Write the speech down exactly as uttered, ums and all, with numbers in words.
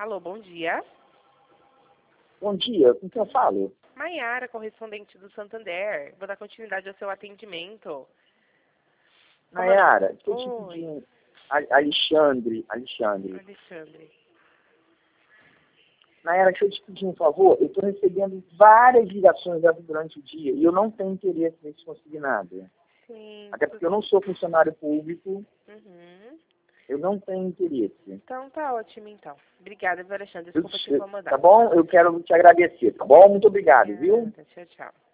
Alô, bom dia. Bom dia, com quem eu falo? Maiara, correspondente do Santander. Vou dar continuidade ao seu atendimento. Nayara, deixa eu te Oi. pedir um... A- Alexandre, Alexandre. Alexandre. Nayara, deixa eu te pedir um favor. Eu estou recebendo várias ligações dessas durante o dia e eu não tenho interesse nesse consignado. Sim. Até porque eu não sou funcionário público, Uhum. eu não tenho interesse. Então tá ótimo, então. Obrigada, viu, Alexandre? Eu- Desculpa te eu- incomodar. tá bom? Eu quero te agradecer, tá bom? Muito obrigado, viu? Obrigada. Tchau, tchau.